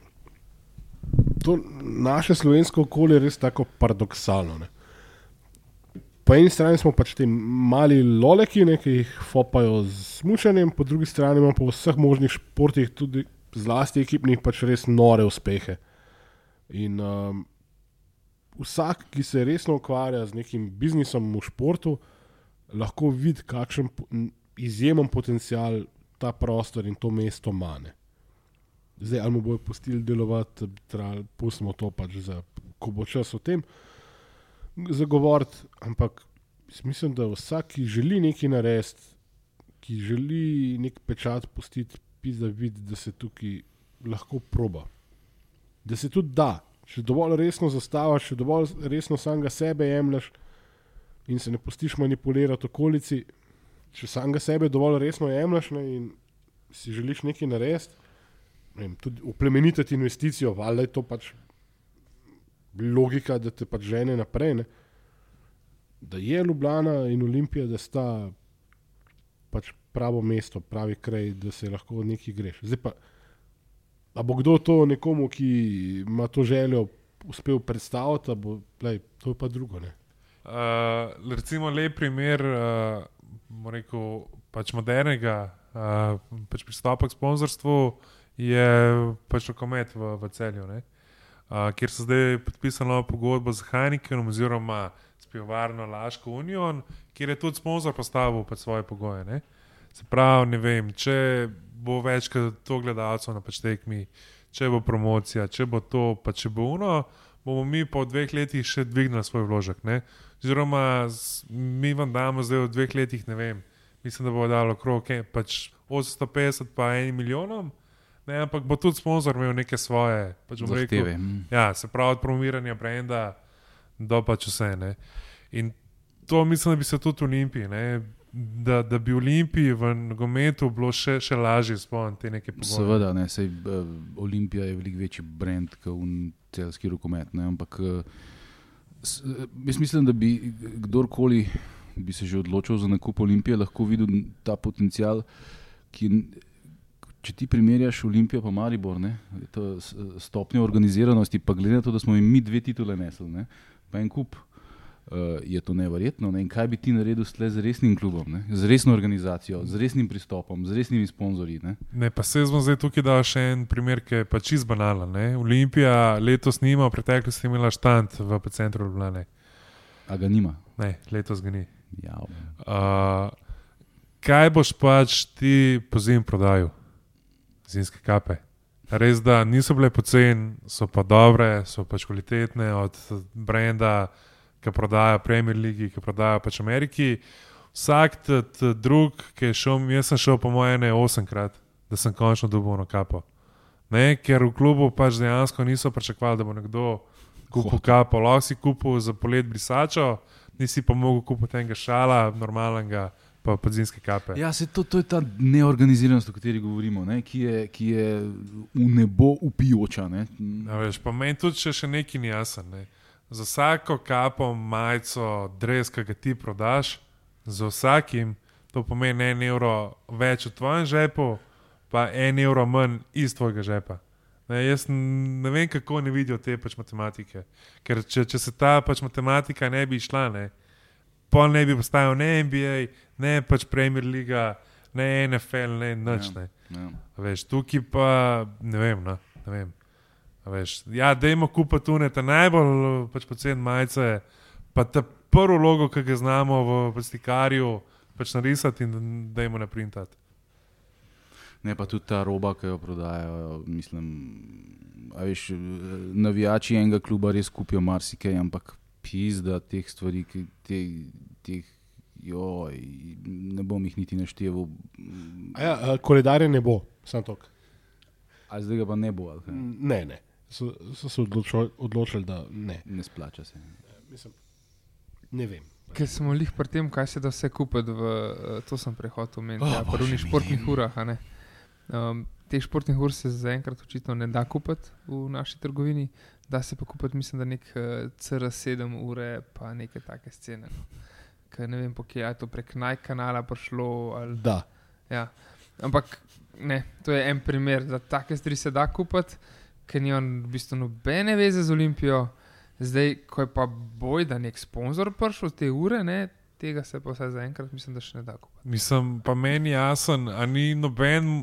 to naše slovensko okolje je res tako paradoksalno, ne. Po eni strani smo pač te mali loleki, ne, ki jih fopajo z smučanjem, po drugi strani imamo po vseh možnih športih, tudi zlasti ekipnih, pač res nore uspehe. In vsak, ki se resno ukvarja z nekim biznisom v športu, lahko vidi, kakšen izjemen potencial ta prostor in to mesto ima, ne. Zdaj, ali mu bojo pustili delovati, pustimo to pač za, ko bo čas o tem zagovoriti, ampak mislim, da vsak, ki želi nekaj narediti, ki želi nek pečat pustiti, pizda vidi, da se tukaj lahko proba. Da se tudi da. Če dovolj resno zastavaš, če dovolj resno samega sebe jemlješ in se ne pustiš manipulirati okolici, če samega sebe dovolj resno jemlješ, ne, in si želiš nekaj narediti, ne vem, tudi oplemenitati investicijo, ali je to pač logika, da te pač žene naprej, ne? Da je Ljubljana in Olimpija, da sta pač pravo mesto, pravi kraj, da se lahko nekaj greš. Zdaj pa, a bo kdo to nekomu, ki ima to željo, uspel predstaviti, to je pa drugo, ne? Recimo lep primer, bom rekel, pač modernega pač pristopa k sponzorstvu je pač rokomet v Celju, ne? Kjer so zdaj podpisali novo pogodbo z Heinekenom oziroma s pivovarno Laško Union, kjer je tudi sponzor postavil pač svoje pogoje, ne. Se pravi, ne vem, če bo več kot to gledalcev na pač tekmi, če bo promocija, če bo to, pa če bo ono, bomo mi po 2 letih še dvignili svoj vložek. Ne? Oziroma, mi vam damo zdaj v 2 letih, ne vem, mislim, da bo dalo okrog pač 850 pa 1 milijonom, ne, ampak bo tudi sponzor imel neke svoje pač zahteve. Ja, se pravi od promoviranja brenda do pač vse. Ne. In to mislim, da bi se tudi v Olimpiji, ne, da bi v Olimpiji v nogometu bilo še lažje spomniti te neke pogoje. Seveda, ne, sej, Olimpija je veliko večji brand kot celski rokomet, ne, ampak jaz mislim, da bi kdorkoli bi se že odločil za nakup Olimpije, lahko videl ta potencial, ki, če ti primerjaš Olimpijo pa Maribor, ne, to stopnjo organiziranosti, pa glede na to, da smo mi 2 titule nesli, ne, pa en kup, je to neverjetno. Ne, in kaj bi ti naredil z resnim klubom, ne, z resno organizacijo, z resnim pristopom, z resnimi sponzorji? Ne, pa se smo zdaj tukaj dal še en primer, ki je pa čist banalen. Olimpija letos nima, v preteklosti imela štand v centru Ljubljane. A ga nima? Ne, letos ga ni. Ja, kaj boš pač ti po zim prodajal? Zimske kape. Res, da niso bile poceni, so pa dobre, so pač kvalitetne od brenda, ki prodaja Premier League, ki prodaja pač Ameriki. Vsak drug, ki je šel, jaz sem šel po moje 8-krat, da sem končno dobil na kapo. Ne, ker v klubu pač dejansko niso pričakovali, da bo nekdo kupil kapo. Lahko si kupil za polet brisačo, nisi pa mogel kupiti enega šala, normalnega, pa zimske kape. Ja, to je ta neorganiziranost, o kateri govorimo, ne? Ki je v nebo upijoča. Ne? Ja, veš, pa meni tudi še nekaj ni jasen. Ne? Za vsako kapo, majico, dres, ki ga ti prodaš, za vsakim to pomeni 1 evro več v tvojem žepu, pa 1 evro manj iz tvojega žepa. Ne, jaz ne vem, kako ne vidijo te pač matematike. Ker če se ta pač matematika ne bi išla, ne, pol ne bi postajal ne NBA, ne pač Premier Liga, ne NFL, ne nič. Ne. Veš, tukaj pa ne vem. Ne vem. Veš, ja, dajmo kupiti tunete, najbolj pač poceni majice, pa ta prvo logo, ki ga znamo v stikarju, pač narisati in dajmo naprintati. Ne, pa tudi ta roba, ki jo prodajajo, mislim, a veš, navijači enega kluba res kupijo marsikaj, ampak pizda teh stvari, ne bom jih niti našteval. Ja, koledarje ne bo, samo tok. A zdaj ga pa ne bo? Ali? Ne. So se odločili, da ne. Ne splača se. Mislim, ne vem. Ker smo lih pri tem, kaj se da vse kupiti, to sem prehodil omeniti, pri unih športnih urah. Teh športnih ur se zaenkrat očitno ne da kupiti v naši trgovini, da se pa kupiti, mislim, da nek CR7 ure, pa neke take scene. Ker ne vem, po kje je to prek Nike kanala prišlo. Ali... Da. Ja. Ampak ne, to je en primer, da take stvari se da kupiti, ker ni on v bistvu nobene veze z Olimpijo. Zdaj, ko je pa boj, da nek sponzor prišel te ure, ne, tega se pa vsaj zaenkrat mislim, da še ne da kupiti. Mislim, pa meni jasen, a ni noben...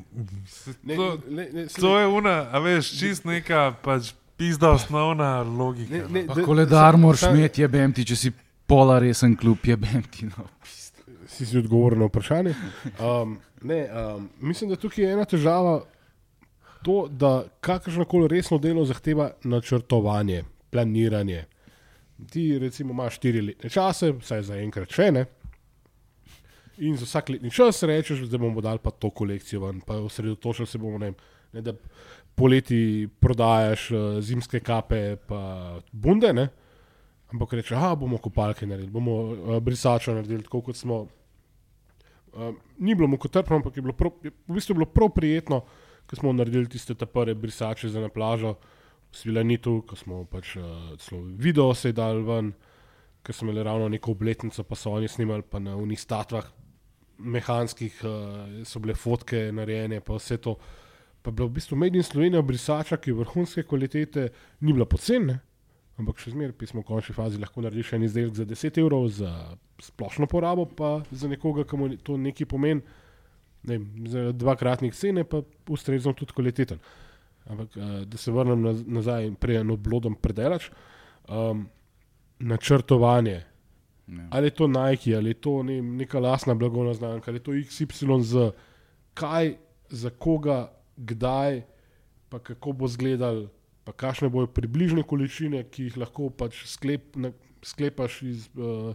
To je una, a veš, čist neka pač pizda osnovna logika. Koledar moraš imeti, jebem ti, če si pola resen klub, jebem ti. No. Si odgovoril na vprašanje? Mislim, da tukaj je ena težava to, da kakršnokoli resno delo zahteva načrtovanje, planiranje. Ti recimo imaš 4 letne čase, vsaj za enkrat še ne, in za vsak letni čas rečeš, da bomo dali pa to kolekcijo ven, pa osredotočili se bomo, ne, da poleti prodajaš zimske kape pa bunde, ne, ampak rečeš, bomo kopalke naredili, bomo brisačo naredili, tako kot smo. Ni bilo mukotrpno, ampak je bilo prav prijetno, ko smo naredili tiste prve brisače za na plažo v Svilanitu, ko smo pač celo video se dali ven, ko smo imeli ravno neko obletnico, pa so oni snimali, pa na unih statvah mehanskih so bile fotke narejene, pa vse to. Pa je bila v bistvu Made in Slovenija brisača, ki je vrhunske kvalitete, ni bila poceni, ampak še zmeraj smo v končni fazi lahko naredili še en izdelek za 10 evrov za splošno porabo, pa za nekoga, ki mu to nekaj pomeni, ne, za 2-kratnik cene, pa ustrezno tudi kvaliteten. Ampak da se vrnem nazaj in prej odblodom predelač, načrtovanje. Ne. Ali je to Nike, ali je to neka lastna blagovna znamka, ali je to XYZ, kaj, za koga, kdaj, pa kako bo izgledal pa kakšne bojo približne količine, ki jih lahko pač sklepaš iz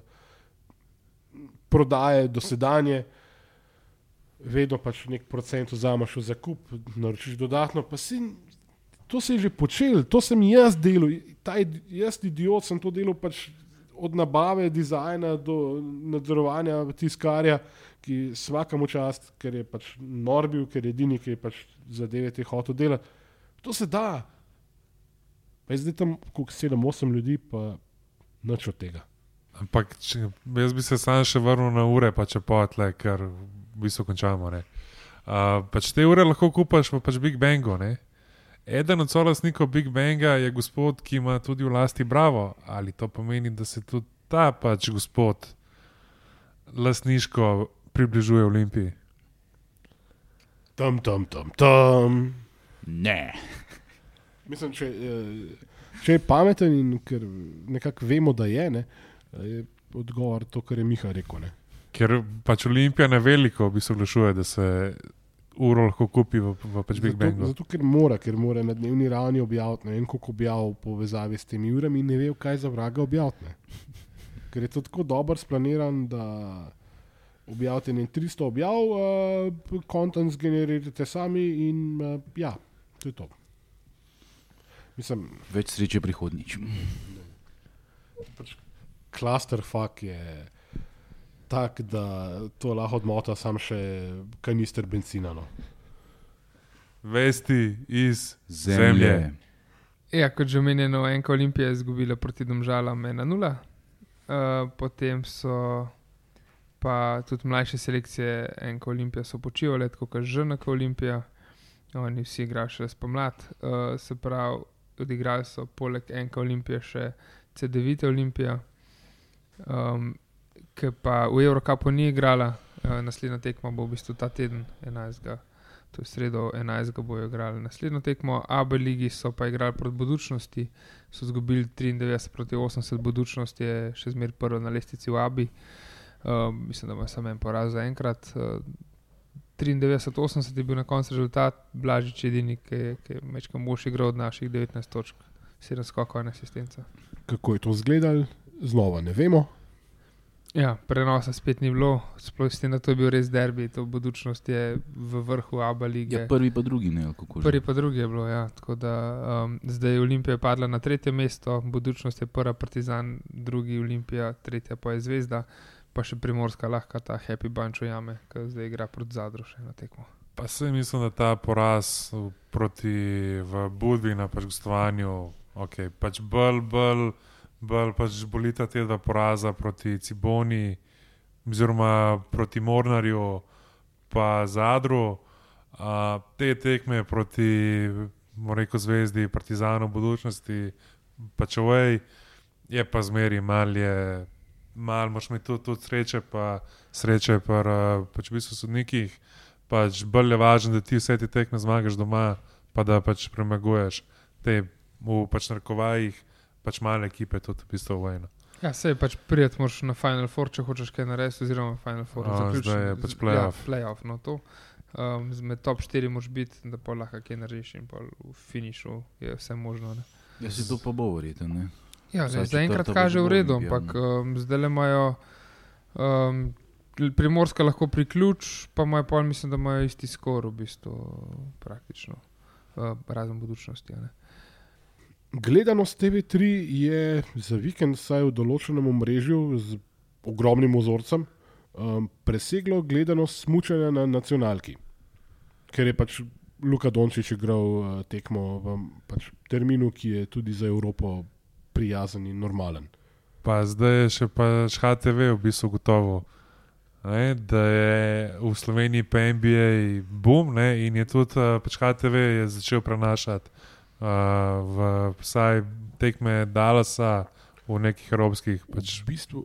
prodaje dosedanje, vedno pač nek procent vzameš v zakup, naročiš dodatno, pa to se je že počelo, to sem jaz delal, jaz idiot sem to delal pač od nabave, dizajna do nadzorovanja tiskarja, ki svakemu čast, ker je pač nor bil, ker je edini, ki je pač zadeve te hotel delati. To se da. Pa je zdaj tam 7-8 ljudi, pa nič od tega. Ampak jaz bi se sam še vrnil na ure, pa če potle, ker v bistvu končamo. Pač te ure lahko kupaš v pač Big Bangu. Ne? Eden od solastnikov Big Banga je gospod, ki ima tudi v lasti Bravo. Ali to pomeni, da se tudi ta pač gospod lastniško približuje Olimpiji? Tam. Ne. Mislim, če je pameten in ker nekako vemo, da je odgovor to, kar je Miha rekel. Ne? Ker pač Olimpija na veliko bi se oglašuje, da se uro lahko kupi v pač Big Bangu. Zato, ker mora na dnevni ravni objaviti, ne vem, koliko objav v povezavi s temi urami in ne ve, kaj za vraga objaviti. Ker je to tako dobro splaniran, da objavite 300 objav, content zgenerirate sami in ja, to je to. Mislim, več sreče prihodnjič. Pač clusterfuck je tak, da to lahko odmota sam še kanister benzina. No. Vesti iz zemlje. Ja, kot že omenjeno, Enka Olimpija je izgubila proti Domžalam 1-0. Potem so pa tudi mlajše selekcije Enka Olimpija so počivale, tako kot Žrnaka Olimpija. Oni vsi igrajo še spomlad. Se pravi, odigrali so poleg Enka Olimpije še C9 Olimpija, ki pa v Eurocupu ni igrala. Naslednja tekma bo v bistvu ta teden 11. To je sredo 11. bojo igrali naslednjo tekmo. AB ligi so pa igrali proti Budućnosti, so izgubili 93-80, Budućnost je še zmeraj prva na lestvici v ABI. Mislim, da ima samo en poraz za enkrat. 93-80 je bil na koncu rezultat, Blažič edini, ki je mečkam boljši igral od naših 19 točk, 7 skokov in asistenca. Kako je to izgledalo, znova ne vemo. Ja, prenosa spet ni bilo, sploh s tem, da to je bil res derbi, to Budućnost je v vrhu ABA lige. Ja, prvi pa drugi, ne, kako že. Prvi pa drugi je bilo, ja, tako da zdaj Olimpija je padla na 3. mesto, Budućnost je prva, Partizan, drugi Olimpija, 3. pa je Zvezda. Pa še Primorska lahko ta happy bunch ujame, ki zdaj igra proti Zadru še na tekmo. Pa se mislim, da ta poraz proti v Budvi na pač gostovanju, ok, pač bolj pač bolita te dva poraza proti Ciboni, oziroma proti Mornarju, pa Zadru. Te tekme proti, rekel Zvezdi, Partizanu, Budućnosti, pač away, je pa zmeri malo moraš imeti tudi sreče, pa pač v bistvu sodnikih, pač bolj je važno, da ti vse te tekme zmagaš doma, pa da pač premaguješ te v pač narekovajih, pač male ekipe, tudi v bistvu vojno. Ja, sej pač prijeti moraš na Final Four, če hočeš kaj narediti, oziroma Final Four zaključiti. Zdaj je pač playoff. Ja, playoff, no to. Med top 4 moraš biti, da pa lahko kaj narediš in pa v finišu je vse možno. Ne? Ja, se to pa bo verjetno, ne? Ja, zaenkrat kaže v redu, ampak zdaj le imajo Primorska lahko priključ, pa imajo pol, mislim, da imajo isti skor v bistvu praktično, razen Budućnosti. Ne? Gledanost TV3 je za vikend vsaj v določenem omrežju z ogromnim vzorcem preseglo gledanost smučanja na nacionalki, ker je pač Luka Dončić igral tekmo v pač terminu, ki je tudi za Evropo prijazen in normalen. Pa zdaj je še pač HTV v bistvu gotovo, ne, da je v Sloveniji pa NBA boom, ne, in je tudi pač HTV je začel prenašati v vsaj tekme Dallasa v nekih evropskih. Pač. V bistvu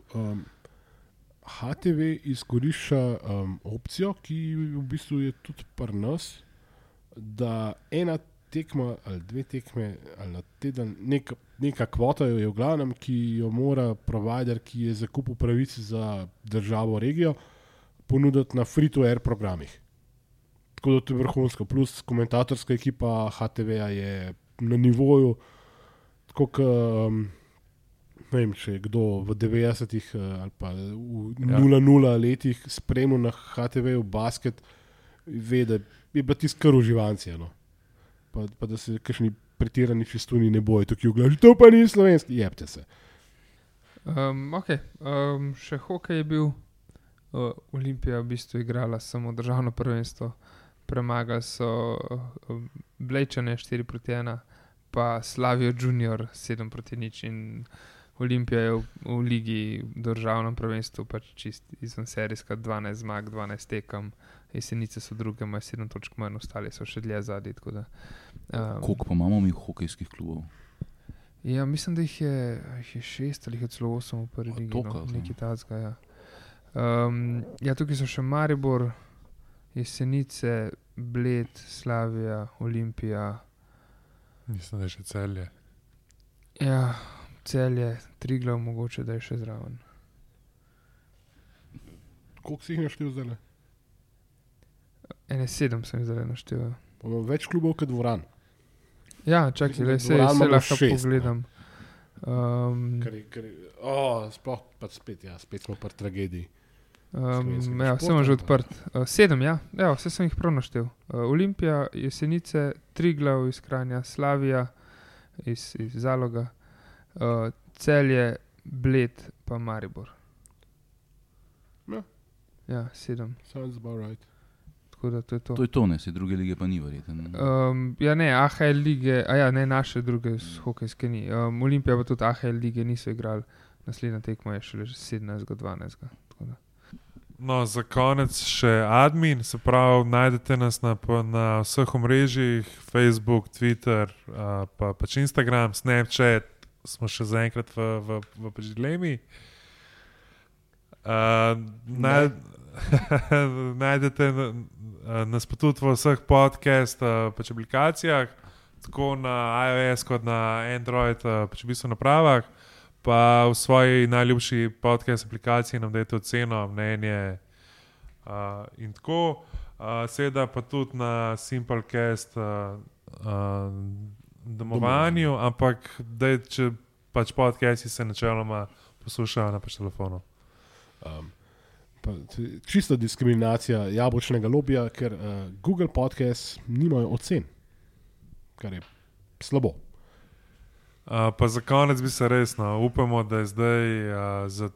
HTV izkorišča opcijo, ki v bistvu je tudi pri nas, da ena tekma ali 2 tekme ali na teden, neka kvota je v glavnem, ki jo mora provider, ki je zakupil pravici za državo, regijo, ponuditi na free-to-air programih. Tako da to je vrhunsko. Plus komentatorska ekipa HTV-ja je na nivoju, tako kot ne vem, če je kdo v 90-ih ali pa v 0-0 letih spremljal na HTV-ju basket, ve, da je pa tisto kar uživancija. No. Pa da se kakšni pretirani čistuni ne bojo tukaj uglažiti, to pa ni slovenski, jebte se. Še hokej je bil, Olimpija v bistvu igrala samo državno prvenstvo, premagali so Blejčane 4-1, pa Slavijo Junior 7-0 in Olimpija je v ligi državnem prvenstvu pač čist izven serijska, 12 zmag, 12 tekem, Jesenice so druge, imajo 7 točk manj, ostali so še dlje zadnji. Koliko pa imamo mi hokejskih klubov? Ja, mislim, da jih je 6 ali jih je celo 8 v prvi ligi, nekaj tazga, ja. Tukaj so še Maribor, Jesenice, Bled, Slavija, Olimpija. Mislim, da je še Celje. Ja, Celje, Triglav mogoče, da je še zraven. Koliko si jih naštel zdaj? 7 sem jih zdaj naštel. Imamo več klubov kot dvoran. Ja, čakaj, se lahko pogledam. Sploh pa spet smo pri tragediji. Vse imam že odprt. 7, ja, vse sem jih prav naštel. Olimpija, Jesenice, Triglav iz Kranja, Slavija iz Zaloga, Celje, Bled pa Maribor. Ja, 7. Sounds about right. Tako da to je to. To je to, ne, se druge lige pa ni verjeten. AHL lige, naše druge hokejske ni. Olimpija pa tudi AHL lige niso igrali, naslednja tekma je šele 17.12. No, za konec še admin, se pravi, najdete nas na vseh omrežjih, Facebook, Twitter, pa pač Instagram, Snapchat, smo še zaenkrat v pač dilemi. Najdete nas pa tudi v vseh podcast pač aplikacijah, tako na iOS kot na Android pač v bistvu napravah, pa v svoji najljubši podcast aplikaciji nam dajte oceno, mnenje in tako. Seveda pa tudi na Simplecast domovanju, ampak če pač podcasti se načeloma poslušajo na pač telefonu. Čista diskriminacija jabolčnega lobija, ker Google Podcast nimajo ocen, kar je slabo. Pa za konec bi se resno, upamo, da je zdaj za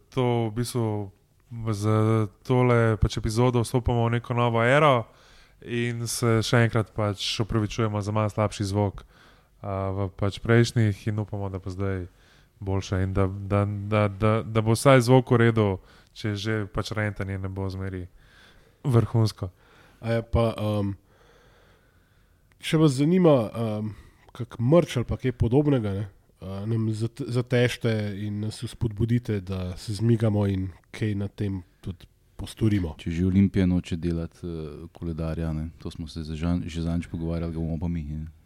tole pač epizodo vstopamo v neko novo ero in se še enkrat pač opravičujemo za malo slabši zvok v pač prejšnjih in upamo, da bo zdaj boljše in da bo vsaj zvok v redu, če že pač rentanje ne bo zmeri vrhunsko. Če vas zanima kak merch ali pa kaj podobnega, nam zatežite in nas spodbudite, da se zmigamo in kaj na tem tudi postorimo. Če že Olimpija noče delati koledarja, to smo se že zadnjič pogovarjali, ga bomo pa mi.